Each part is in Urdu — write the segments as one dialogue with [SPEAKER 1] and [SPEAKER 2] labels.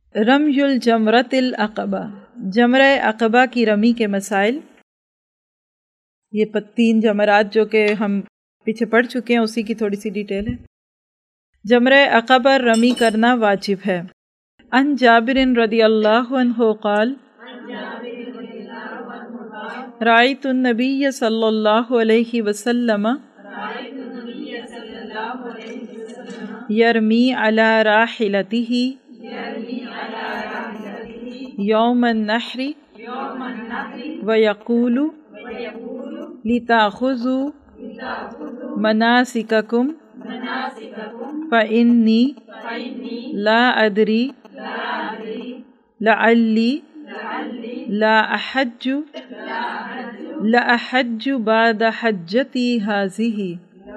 [SPEAKER 1] رمی الجمرۃ العقبہ، جمرہ عقبہ کی رمی کے مسائل۔ یہ 3 جمرات جو کہ ہم پیچھے پڑھ چکے ہیں اسی کی تھوڑی سی ڈیٹیل ہے۔ جمرہ عقبہ رمی کرنا واجب ہے۔ عن جابر رضی اللہ عنہ قال رأیت النبی صلی اللہ علیہ وسلم یرمی علی راحلتہ یوم النحر ویقول لتأخذوا مناسککم فإنی لا ادری لعلی لا احج بعد حجتی ہذہ۔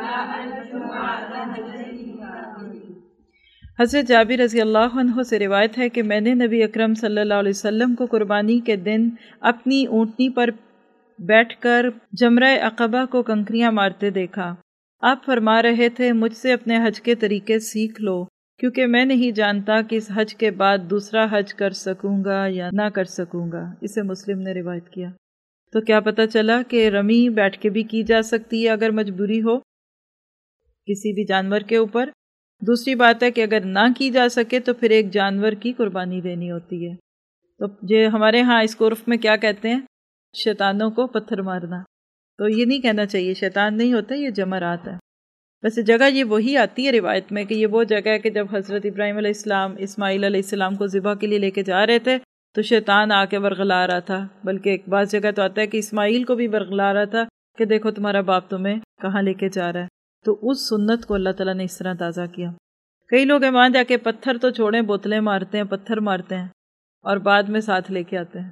[SPEAKER 1] حضرت جابر رضی اللہ عنہ سے روایت ہے کہ میں نے نبی اکرم صلی اللہ علیہ وسلم کو قربانی کے دن اپنی اونٹنی پر بیٹھ کر جمرہ عقبہ کو کنکریاں مارتے دیکھا۔ آپ فرما رہے تھے مجھ سے اپنے حج کے طریقے سیکھ لو، کیونکہ میں نہیں جانتا کہ اس حج کے بعد دوسرا حج کر سکوں گا یا نہ کر سکوں گا۔ اسے مسلم نے روایت کیا۔ تو کیا پتہ چلا کہ رمی بیٹھ کے بھی کی جا سکتی ہے اگر مجبوری ہو کسی بھی جانور کے اوپر۔ دوسری بات ہے کہ اگر نہ کی جا سکے تو پھر ایک جانور کی قربانی دینی ہوتی ہے۔ تو یہ ہمارے ہاں اس کو عرف میں کیا کہتے ہیں؟ شیطانوں کو پتھر مارنا۔ تو یہ نہیں کہنا چاہیے، شیطان نہیں ہوتا، یہ جمرات ہے۔ ویسے جگہ یہ وہی آتی ہے روایت میں کہ یہ وہ جگہ ہے کہ جب حضرت ابراہیم علیہ السلام اسماعیل علیہ السلام کو ذبح کے لیے لے کے جا رہے تھے تو شیطان آ کے ورغلا رہا تھا، بلکہ ایک بعض جگہ تو آتا ہے کہ اسماعیل کو بھی ورغلا رہا تھا کہ دیکھو تمہارا باپ تمہیں کہاں لے کے جا رہا ہے۔ تو اس سنت کو اللہ تعالیٰ نے اس طرح تازہ کیا۔ کئی لوگ وہاں جا کے پتھر تو چھوڑیں، بوتلیں مارتے ہیں، پتھر مارتے ہیں اور بعد میں ساتھ لے کے آتے ہیں۔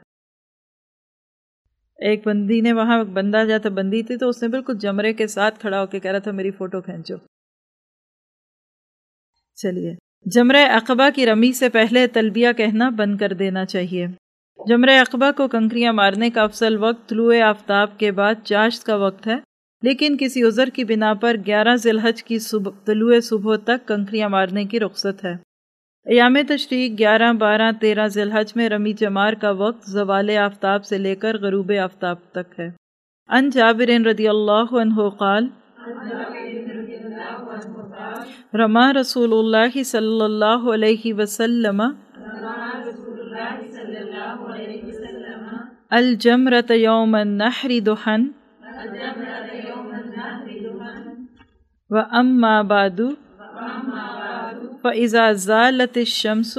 [SPEAKER 1] ایک بندی نے وہاں بندہ جاتا بندی تھی تو اس نے بالکل جمرے کے ساتھ کھڑا ہو کے کہہ رہا تھا میری فوٹو کھینچو۔ چلیے، جمرہ عقبہ کی رمی سے پہلے تلبیہ کہنا بند کر دینا چاہیے۔ جمرہ عقبہ کو کنکریاں مارنے کا افضل وقت طلوع آفتاب کے بعد چاشت کا وقت ہے، لیکن کسی عذر کی بنا پر 11 ذی الحج کی طلوع صبح تک کنکریاں مارنے کی رخصت ہے۔ ایام تشریق 11، 12، 13 ذی الحج میں رمی جمار کا وقت زوال آفتاب سے لے کر غروب آفتاب تک ہے۔ عن جابر رضی اللہ عنہ قال رما رسول اللہ صلی اللہ علیہ وسلم الجمرۃ یوم النحر ضحی وأما بعد فإذا زالت الشمس۔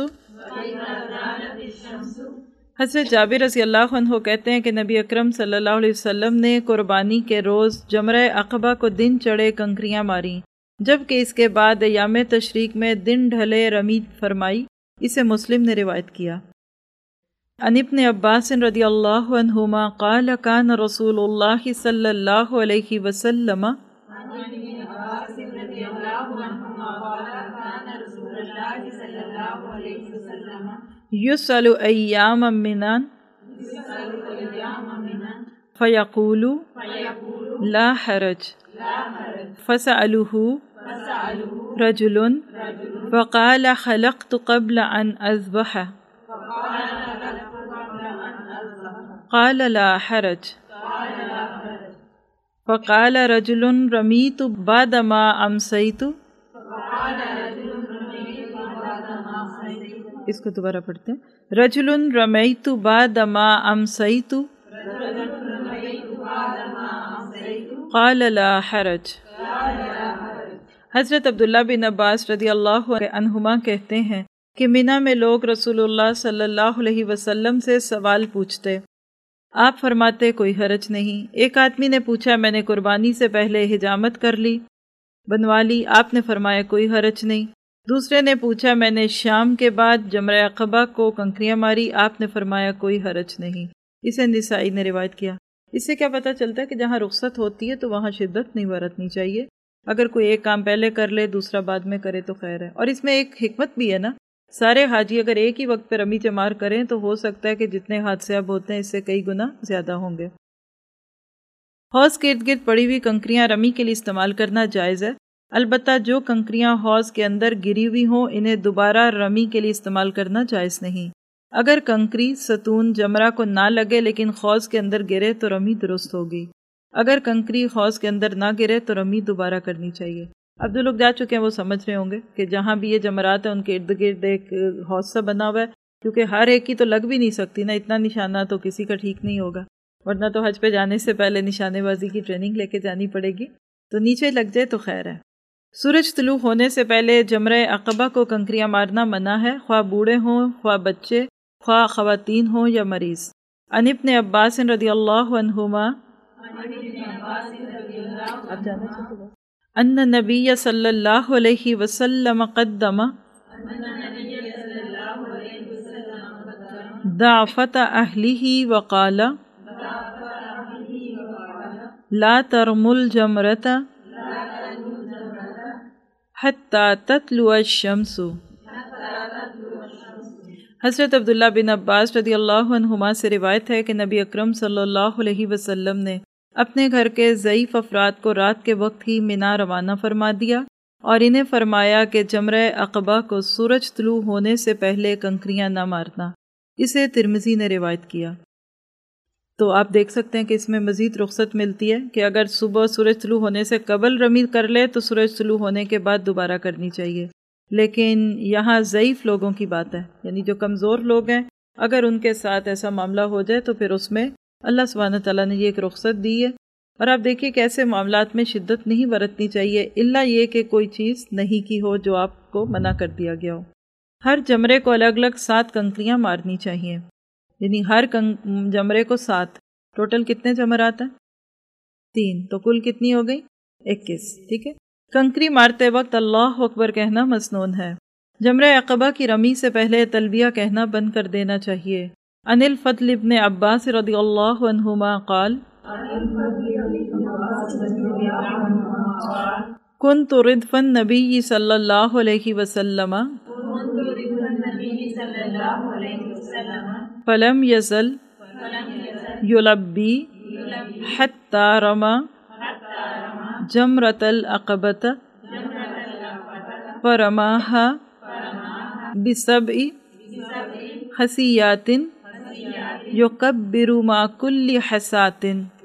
[SPEAKER 1] حضرت جابر رضی اللہ عنہ کہتے ہیں کہ نبی اکرم صلی اللہ علیہ وسلم نے قربانی کے روز جمرہ عقبہ کو دن چڑھے کنکریاں ماریں، جبکہ اس کے بعد ایام تشریق میں دن ڈھلے رمی فرمائی۔ اسے مسلم نے روایت کیا۔ عن ابن عباس رضی اللہ عنہما قال کان رسول اللہ صلی اللہ علیہ وسلم یسأل ایام منن فیقول لا حرج فسألہ رجل فقال خلقت قبل ان اذبح قال لا حرج فقال رجل رمیت بعد ما امسیت۔ اس کو دوبارہ پڑھتے ہیں۔ رجل رمیت بعد ما امسیت قال لا حرج۔ حضرت عبداللہ بن عباس رضی اللہ عنہما کہتے ہیں کہ منی میں لوگ رسول اللہ صلی اللہ علیہ وسلم سے سوال پوچھتے، آپ فرماتے کوئی حرج نہیں۔ ایک آدمی نے پوچھا میں نے قربانی سے پہلے حجامت کر لی، بنوا لی، آپ نے فرمایا کوئی حرج نہیں۔ دوسرے نے پوچھا میں نے شام کے بعد جمرہ عقبہ کو کنکریاں ماری، آپ نے فرمایا کوئی حرج نہیں۔ اسے نسائی نے روایت کیا۔ اس سے کیا پتہ چلتا ہے کہ جہاں رخصت ہوتی ہے تو وہاں شدت نہیں برتنی چاہیے۔ اگر کوئی ایک کام پہلے کر لے دوسرا بعد میں کرے تو خیر ہے۔ اور اس میں ایک حکمت بھی ہے نا، سارے حاجی اگر ایک ہی وقت پہ رمی جمار کریں تو ہو سکتا ہے کہ جتنے حادثے اب ہوتے ہیں اس سے کئی گنا زیادہ ہوں گے۔ حوض کے ارد گرد پڑی ہوئی کنکریاں رمی کے لیے استعمال کرنا جائز ہے البتہ جو کنکریاں حوض کے اندر گری ہوئی ہوں انہیں دوبارہ رمی کے لیے استعمال کرنا جائز نہیں۔ اگر کنکری ستون جمرہ کو نہ لگے لیکن حوض کے اندر گرے تو رمی درست ہوگی۔ اگر کنکری حوض کے اندر نہ گرے تو رمی دوبارہ کرنی چاہیے۔ اب جو لوگ جا چکے ہیں وہ سمجھ رہے ہوں گے کہ جہاں بھی یہ جمرات ہیں ان کے ارد گرد ایک حوض سا بنا ہوا ہے، کیونکہ ہر ایک کی تو لگ بھی نہیں سکتی نا، اتنا نشانہ تو کسی کا ٹھیک نہیں ہوگا، ورنہ تو حج پہ جانے سے پہلے نشانے بازی کی ٹریننگ لے کے جانی پڑے گی، تو نیچے لگ جائے تو خیر ہے۔ سورج طلوع ہونے سے پہلے جمرہ عقبہ کو کنکریاں مارنا منع ہے، خواہ بوڑھے ہوں، خواہ بچے، خواہ خواتین ہوں یا مریض۔ عن ابن عباس رضی اللہ عنہما ان نبی صلی اللہ علیہ وسلم قدم ضعفت اہلہ وقال لا ترموا الجمرۃ حتی تطلع الشمس۔ حضرت عبداللہ بن عباس رضی اللہ عنہما سے روایت ہے کہ نبی اکرم صلی اللہ علیہ وسلم نے اپنے گھر کے ضعیف افراد کو رات کے وقت ہی منا روانہ فرما دیا اور انہیں فرمایا کہ جمرہ عقبہ کو سورج طلوع ہونے سے پہلے کنکریاں نہ مارنا۔ اسے ترمذی نے روایت کیا۔ تو آپ دیکھ سکتے ہیں کہ اس میں مزید رخصت ملتی ہے کہ اگر صبح سورج طلوع ہونے سے قبل رمی کر لے تو سورج طلوع ہونے کے بعد دوبارہ کرنی چاہیے، لیکن یہاں ضعیف لوگوں کی بات ہے، یعنی جو کمزور لوگ ہیں اگر ان کے ساتھ ایسا معاملہ ہو جائے تو پھر اس میں اللہ سبحانہ تعالیٰ نے یہ ایک رخصت دی ہے۔ اور آپ دیکھیے کہ ایسے معاملات میں شدت نہیں برتنی چاہیے الا یہ کہ کوئی چیز نہیں کی ہو جو آپ کو منع کر دیا گیا ہو۔ ہر جمرے کو الگ الگ 7 کنکریاں مارنی چاہیے، یعنی ہر جمرے کو 7۔ ٹوٹل کتنے جمرات ہیں؟ 3، تو کل کتنی ہو گئی؟ 21، ٹھیک ہے۔ کنکری مارتے وقت اللہ اکبر کہنا مسنون ہے۔ جمرہ عقبہ کی رمی سے پہلے تلبیہ کہنا بند کر دینا چاہیے۔ عن الفضل ابن عباس رضی اللہ عنہما قال كنت ردف النبی صلی اللہ علیہ وسلم فلم یزل یلبی حتی رمى جمرۃ العقبۃ فرماها بسبع حسیات یکبر مع کل حسات۔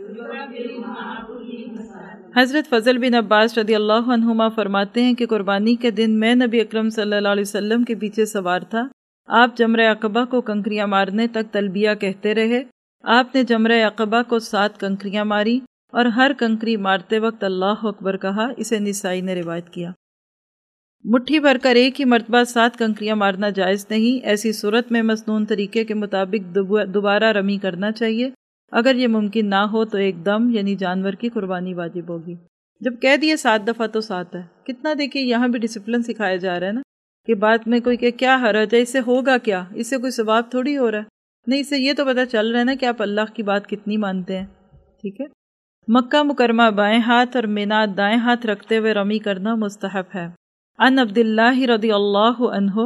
[SPEAKER 1] حضرت فضل بن عباس رضی اللہ عنہما فرماتے ہیں کہ قربانی کے دن میں نبی اکرم صلی اللہ علیہ وسلم کے پیچھے سوار تھا۔ آپ جمرہ عقبہ کو کنکریاں مارنے تک تلبیہ کہتے رہے۔ آپ نے جمرہ عقبہ کو 7 کنکریاں ماری اور ہر کنکری مارتے وقت اللہ اکبر کہا۔ اسے نسائی نے روایت کیا۔ مٹھی بھر کر ایک ہی مرتبہ 7 کنکریاں مارنا جائز نہیں، ایسی صورت میں مسنون طریقے کے مطابق دوبارہ رمی کرنا چاہیے۔ اگر یہ ممکن نہ ہو تو ایک دم یعنی جانور کی قربانی واجب ہوگی۔ جب کہہ دیے 7 دفعہ تو 7 ہے، کتنا دیکھیے یہاں بھی ڈسپلن سکھایا جا رہا ہے نا، کہ بعد میں کوئی کہ کیا حرج ہے، اس سے ہوگا کیا، اس سے کوئی ثواب تھوڑی ہو رہا ہے، نہیں، اس سے یہ تو پتہ چل رہا ہے نا کہ آپ اللہ کی بات کتنی مانتے ہیں، ٹھیک ہے۔ مکہ مکرمہ بائیں ہاتھ اور مینا دائیں ہاتھ رکھتے ہوئے رمی کرنا مستحب ہے۔ عن عبداللہ رضی اللہ عنہ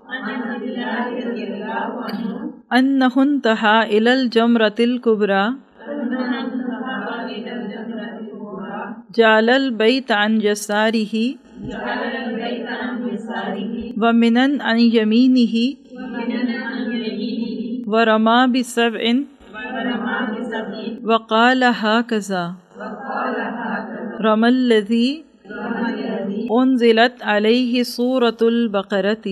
[SPEAKER 1] انہ انتہا الی الجمرۃ الکبریٰ جعل البیت عن یسارہ ومنا عن یمینہ ورمی بسبع وقال ہکذا رمی الذی انزلت علیہ سورۃ البقرۃ۔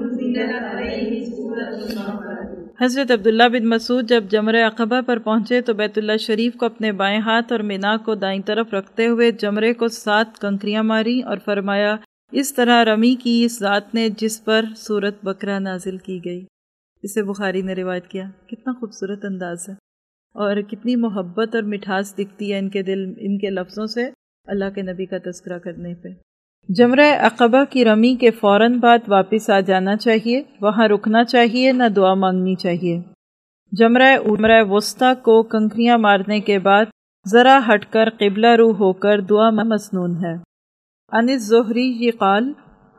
[SPEAKER 1] حضرت عبداللہ بن مسعود جب جمرہ عقبہ پر پہنچے تو بیت اللہ شریف کو اپنے بائیں ہاتھ اور مینا کو دائیں طرف رکھتے ہوئے جمرے کو 7 کنکریاں ماری اور فرمایا، اس طرح رمی کی اس ذات نے جس پر سورۃ بقرہ نازل کی گئی۔ اسے بخاری نے روایت کیا۔ کتنا خوبصورت انداز ہے اور کتنی محبت اور مٹھاس دکھتی ہے ان کے دل، ان کے لفظوں سے اللہ کے نبی کا تذکرہ کرنے پہ۔ جمرہ عقبہ کی رمی کے فوراً بعد واپس آ جانا چاہیے، وہاں رکنا چاہیے، نہ دعا مانگنی چاہیے۔ جمرہ وسطیٰ کو کنکریاں مارنے کے بعد ذرا ہٹ کر قبلہ رو ہو کر دعا مسنون ہے۔ عن الزہری قال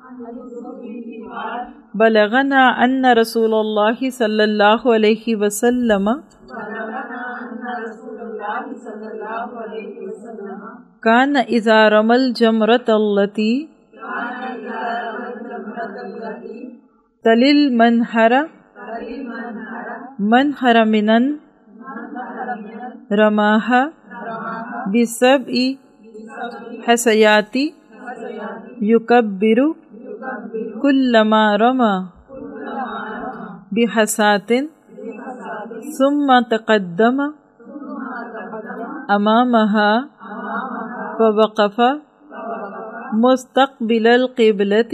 [SPEAKER 1] بلغنا ان رسول اللہ صلی اللہ علیہ وسلم کان اذا رمل جمرۃ التی تلل منحر منن رماها بسبع حسیات یکبر کلما رما بحسات ثم تقدم امامها فوقف مستقبل القبلة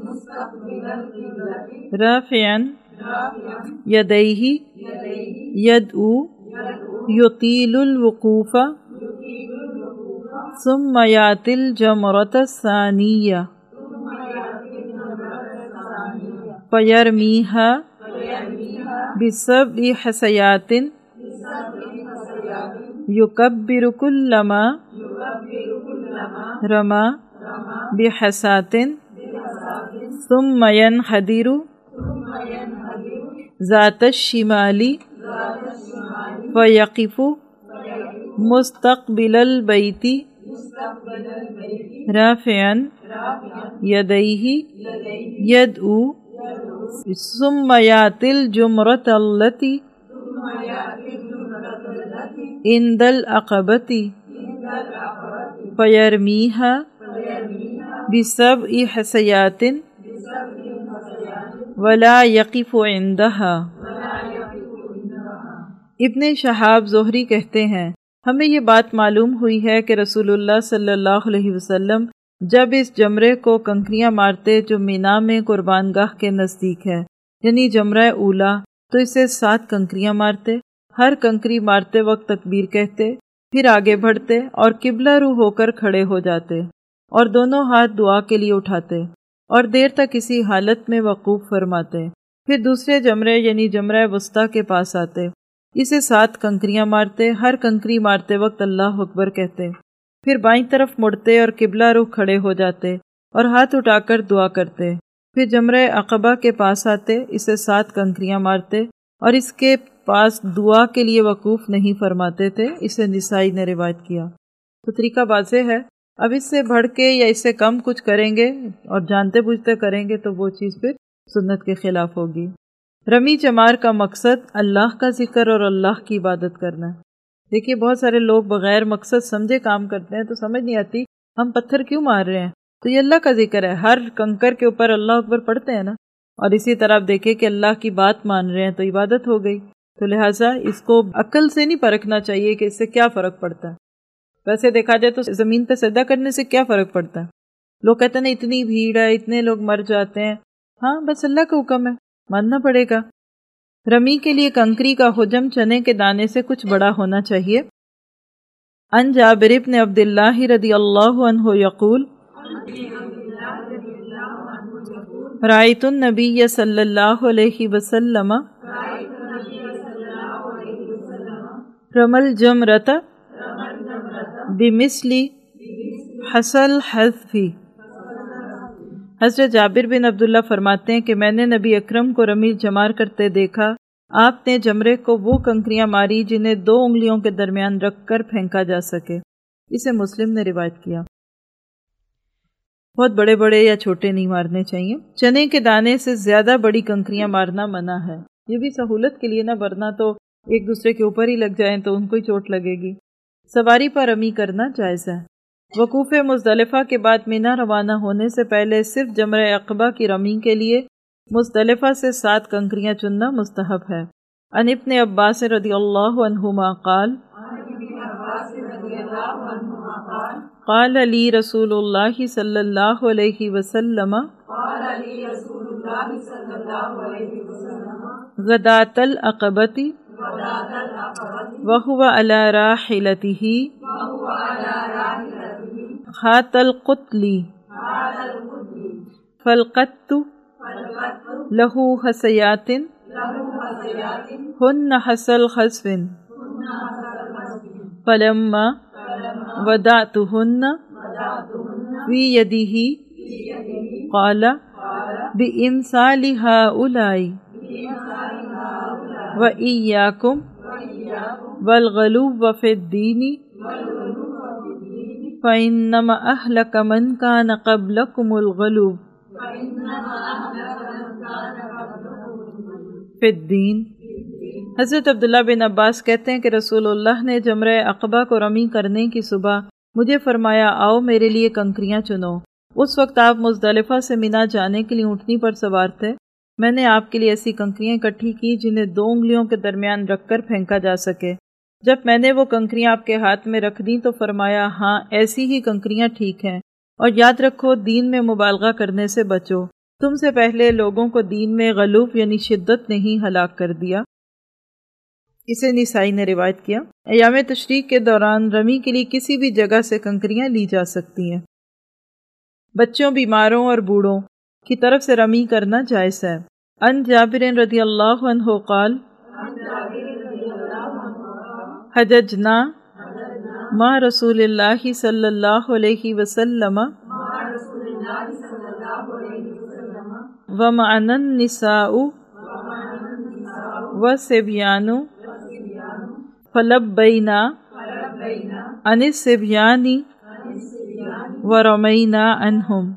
[SPEAKER 1] رافعا یدیہ یدعو یطیل الوقوف ثم یاتی الجمرۃ الثانیہ فیرمیہا بسبع حسیات یکبر کلما رما بحسات ثم ینحدر ذات الشمال فیقف مستقبل البیت رافعا یدیہ یدعو ثم یاتی الجمرۃ التی عند العقبۃ فیرمیہا بسبع حسیات ولا یقف عندہا۔ ابن شہاب زہری کہتے ہیں ہمیں یہ بات معلوم ہوئی ہے کہ رسول اللہ صلی اللہ علیہ وسلم جب اس جمرے کو کنکریاں مارتے جو مینا میں قربان گاہ کے نزدیک ہے یعنی جمرہ اولا، تو اسے 7 کنکریاں مارتے، ہر کنکری مارتے وقت تکبیر کہتے، پھر آگے بڑھتے اور قبلہ رو ہو کر کھڑے ہو جاتے اور دونوں ہاتھ دعا کے لیے اٹھاتے اور دیر تک اسی حالت میں وقوف فرماتے، پھر دوسرے جمرے یعنی جمرہ وسطیٰ کے پاس آتے، اسے 7 کنکریاں مارتے، ہر کنکری مارتے وقت اللہ اکبر کہتے، پھر بائیں طرف مڑتے اور قبلہ رخ کھڑے ہو جاتے اور ہاتھ اٹھا کر دعا کرتے، پھر جمرہ عقبہ کے پاس آتے، اسے 7 کنکریاں مارتے اور اس کے پاس دعا کے لیے وقوف نہیں فرماتے تھے، اسے نسائی نے روایت کیا۔ تو طریقہ واضح ہے، اب اس سے بڑھ کے یا اس سے کم کچھ کریں گے اور جانتے بوجھتے کریں گے تو وہ چیز پھر سنت کے خلاف ہوگی۔ رمی جمار کا مقصد اللہ کا ذکر اور اللہ کی عبادت کرنا ہے۔ دیکھیے بہت سارے لوگ بغیر مقصد سمجھے کام کرتے ہیں تو سمجھ نہیں آتی ہم پتھر کیوں مار رہے ہیں، تو یہ اللہ کا ذکر ہے، ہر کنکر کے اوپر اللہ اکبر پڑھتے ہیں نا، اور اسی طرح آپ دیکھیں کہ اللہ کی بات مان رہے ہیں تو عبادت ہو گئی، تو لہٰذا اس کو عقل سے نہیں پرکھنا چاہیے کہ اس سے کیا فرق پڑتا ہے۔ ویسے دیکھا جائے تو زمین پہ سجدہ کرنے سے کیا فرق پڑتا ہے؟ لوگ کہتے ہیں نا اتنی بھیڑ ہے، اتنے لوگ مر جاتے ہیں، ہاں بس اللہ کا حکم ہے، ماننا پڑے گا۔ رمی کے لیے کنکری کا حجم چنے کے دانے سے کچھ بڑا ہونا چاہیے۔ ان جابر بن عبداللہ رضی اللہ عنہ یقول رأیت النبی صلی اللہ علیہ وسلم رمى الجمرۃ بمثل حصل حذف۔ حضرت جابر بن عبداللہ فرماتے ہیں کہ میں نے نبی اکرم کو رمی جمار کرتے دیکھا، آپ نے جمرے کو وہ کنکریاں ماری جنہیں 2 انگلیوں کے درمیان رکھ کر پھینکا جا سکے، اسے مسلم نے روایت کیا۔ بہت بڑے بڑے یا چھوٹے نہیں مارنے چاہیے، چنے کے دانے سے زیادہ بڑی کنکریاں مارنا منع ہے، یہ بھی سہولت کے لیے نہ، ورنہ تو ایک دوسرے کے اوپر ہی لگ جائیں تو ان کو ہی چوٹ لگے گی۔ سواری پر رمی کرنا جائز ہے۔ وقوف مزدلفہ کے بعد مینا روانہ ہونے سے پہلے صرف جمرہ عقبہ کی رمی کے لیے مزدلفہ سے 7 کنکریاں چننا مستحب ہے۔ عن ابن عباس رضی اللہ عنہما قال قال لی رسول اللہ صلی اللہ علیہ وسلم غداۃ العقبۃ وهو على راحلته خات القتل فالقت له حسيات هن حصل خسف فلما ودعتهن في يده قال بإمثال هؤلاء وإياكم والغلو في الدين فإنما أهلك من كان قبلكم الغلو فی الدین۔ حضرت عبداللہ بن عباس کہتے ہیں کہ رسول اللہ نے جمرہ عقبہ کو رمی کرنے کی صبح مجھے فرمایا آؤ میرے لیے کنکریاں چنو۔ اس وقت آپ مزدلفہ سے مینا جانے کے لیے اونٹنی پر سوار تھے۔ میں نے آپ کے لیے ایسی کنکریاں اکٹھی کی جنہیں 2 انگلیوں کے درمیان رکھ کر پھینکا جا سکے۔ جب میں نے وہ کنکریاں آپ کے ہاتھ میں رکھ دیں تو فرمایا ہاں ایسی ہی کنکریاں ٹھیک ہیں، اور یاد رکھو دین میں مبالغہ کرنے سے بچو، تم سے پہلے لوگوں کو دین میں غلوف یعنی شدت نے ہی ہلاک کر دیا۔ اسے نسائی نے روایت کیا۔ ایام تشریق کے دوران رمی کے لیے کسی بھی جگہ سے کنکریاں لی جا سکتی ہیں۔ بچوں، بیماروں اور بوڑھوں کی طرف سے رمی کرنا جائز ہے۔ ان جابر رضی اللہ عنہ قال حججنا مع رسول اللہ صلی اللہ علیہ وسلم ومعنا النساء والصبیان فلبینا عن الصبیان ورمینا عنہم۔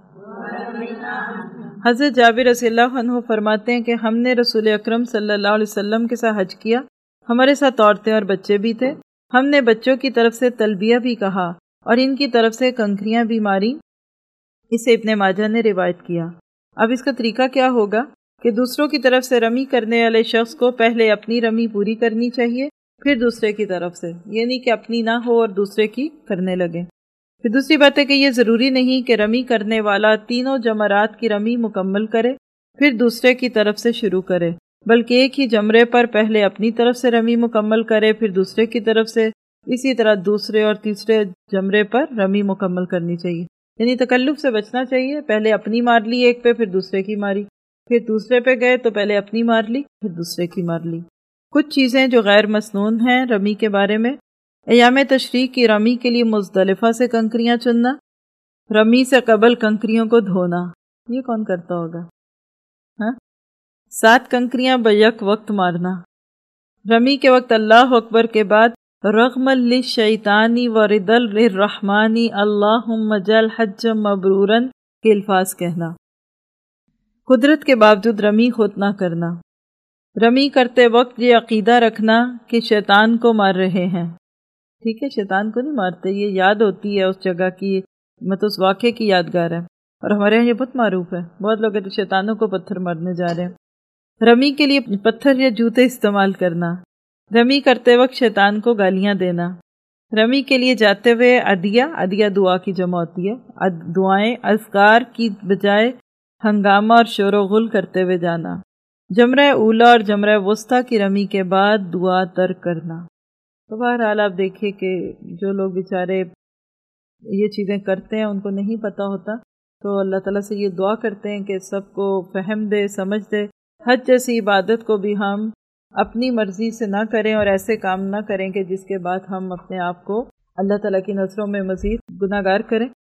[SPEAKER 1] حضرت جابر رضی اللہ عنہ فرماتے ہیں کہ ہم نے رسول اکرم صلی اللہ علیہ وسلم کے ساتھ حج کیا، ہمارے ساتھ عورتیں اور بچے بھی تھے، ہم نے بچوں کی طرف سے تلبیہ بھی کہا اور ان کی طرف سے کنکریاں بھی ماری۔ اسے ابن ماجہ نے روایت کیا۔ اب اس کا طریقہ کیا ہوگا کہ دوسروں کی طرف سے رمی کرنے والے شخص کو پہلے اپنی رمی پوری کرنی چاہیے، پھر دوسرے کی طرف سے، یعنی کہ اپنی نہ ہو اور دوسرے کی کرنے لگے۔ پھر دوسری بات ہے کہ یہ ضروری نہیں کہ رمی کرنے والا تینوں جمرات کی رمی مکمل کرے پھر دوسرے کی طرف سے شروع کرے، بلکہ ایک ہی جمرے پر پہلے اپنی طرف سے رمی مکمل کرے پھر دوسرے کی طرف سے، اسی طرح دوسرے اور تیسرے جمرے پر رمی مکمل کرنی چاہیے۔ یعنی تکلف سے بچنا چاہیے، پہلے اپنی مار لی ایک پہ پھر دوسرے کی ماری، پھر دوسرے پہ گئے تو پہلے اپنی مار لی پھر دوسرے کی مار لی۔ کچھ چیزیں جو غیر مسنون ہیں رمی کے بارے میں: ایام تشریق کی رمی کے لیے مزدلفہ سے کنکریاں چننا، رمی سے قبل کنکریوں کو دھونا، یہ کون کرتا ہوگا؟ 7 کنکریاں بیک وقت مارنا، رمی کے وقت اللہ اکبر کے بعد رغم للشیطانی وردا للرحمانی اللہم اجعل حجا مبرورا کے الفاظ کہنا۔ قدرت کے باوجود رمی خود نہ کرنا، رمی کرتے وقت یہ عقیدہ رکھنا کہ شیطان کو مار رہے ہیں، ٹھیک ہے، شیطان کو نہیں مارتے، یہ یاد ہوتی ہے اس جگہ کی، مطلب اس واقعے کی یادگار ہے، اور ہمارے یہاں یہ بہت معروف ہے، بہت لوگ ہیں شیطانوں کو پتھر مارنے جا رہے ہیں۔ رمی کے لیے پتھر یا جوتے استعمال کرنا، رمی کرتے وقت شیطان کو گالیاں دینا، رمی کے لیے جاتے ہوئے عدیہ دعا کی جمع ہوتی ہے، دعائیں اذکار کی بجائے ہنگامہ اور شور و غل کرتے ہوئے جانا، جمرہ اولا اور جمرہ وسطیٰ کی رمی کے بعد دعا ترک کرنا۔ تو بہرحال آپ دیکھیے کہ جو لوگ بیچارے یہ چیزیں کرتے ہیں ان کو نہیں پتہ ہوتا، تو اللہ تعالیٰ سے یہ دعا کرتے ہیں کہ سب کو فہم دے، سمجھ دے، حج جیسی عبادت کو بھی ہم اپنی مرضی سے نہ کریں اور ایسے کام نہ کریں کہ جس کے بعد ہم اپنے آپ کو اللہ تعالیٰ کی نظروں میں مزید گناہگار کریں۔